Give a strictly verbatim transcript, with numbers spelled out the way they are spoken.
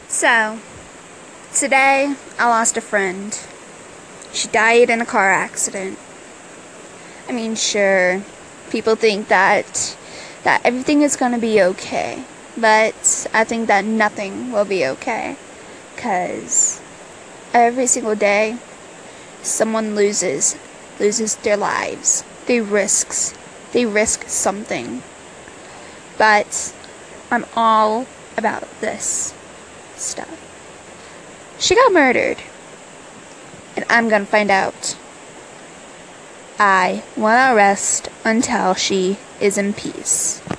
So, today I lost a friend. She died in a car accident. I mean, sure, people think that that everything is going to be okay, but I think that nothing will be okay, cuz every single day someone loses loses their lives. They risks they risk something. But I'm all about this stuff. She got murdered, and I'm gonna find out. I wanna rest until she is in peace.